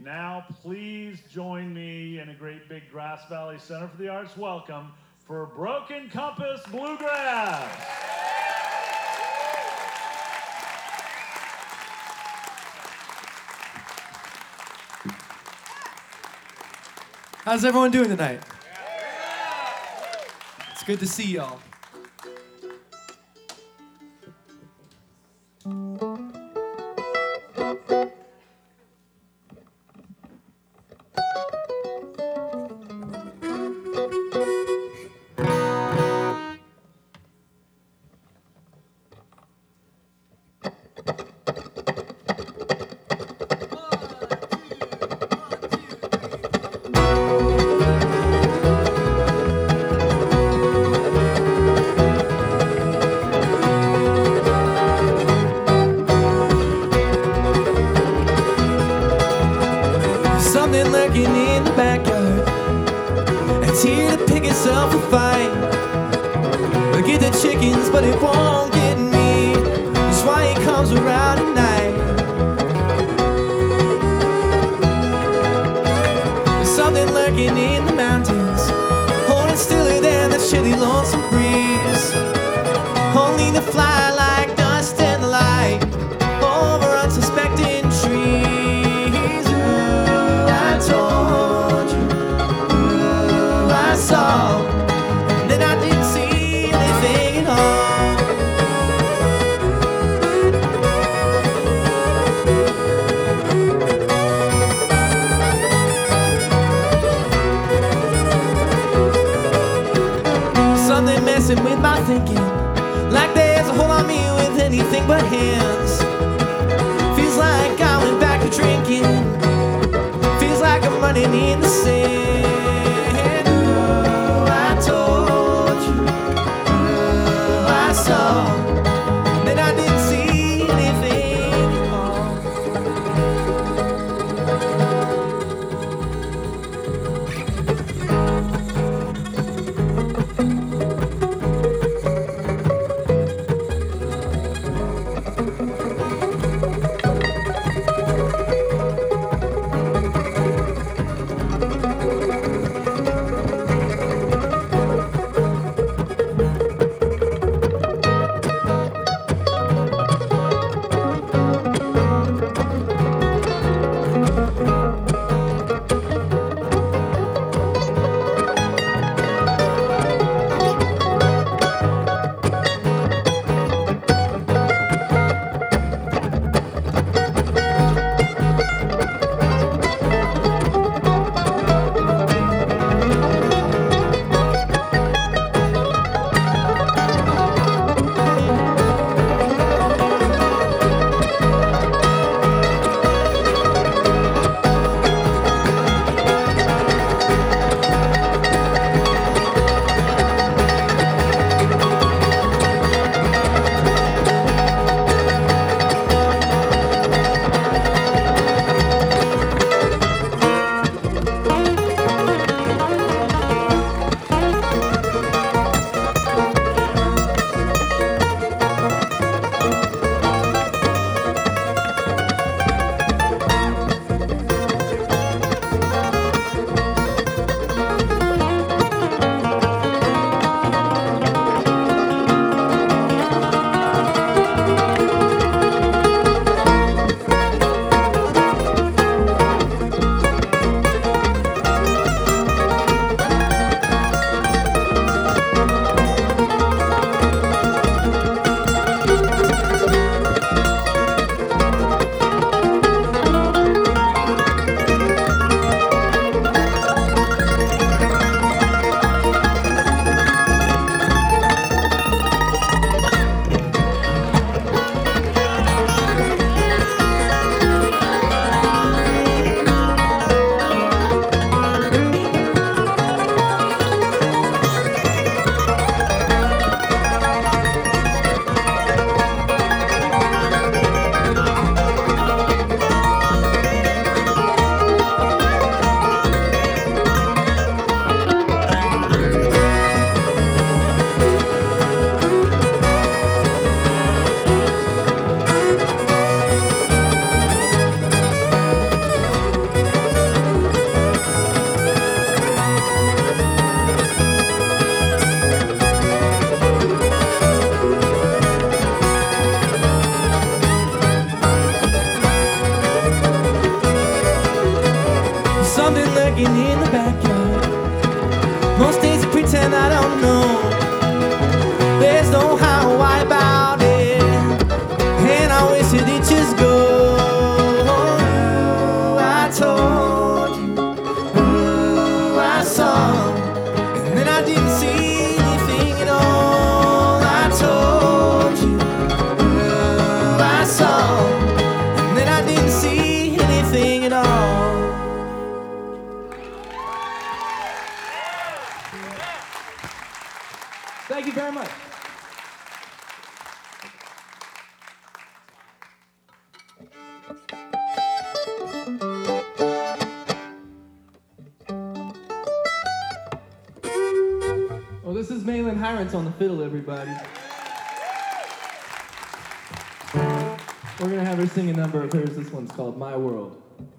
Now, please join me in a great big Grass Valley Center for the Arts welcome for Broken Compass Bluegrass. How's everyone doing tonight? It's good to see y'all. Something lurking in the backyard, it's here to pick itself a fight. Look at the chickens, but it won't get me. That's why it comes around at night. There's something lurking in the mountains, holding stiller than the chilly lonesome breeze. Only to fly like dust in the light over unsuspecting trees. And then I didn't see anything at all. Something messing with my thinking, like there's a hold on me with anything but hands. Feels like I went back to drinking, feels like I'm running in the sand. Then I didn't see anything at all. lurking in the backyard. Most days I pretend I don't know. There's no how or why about it, and I wish that it just go. I told you, I saw, and then I didn't see anything at all. I told you, I saw, and then I didn't see anything at all. Thank you very much. Well, this is Malin Hirons on the fiddle, everybody. We're gonna have her sing a number of hers. This one's called My World.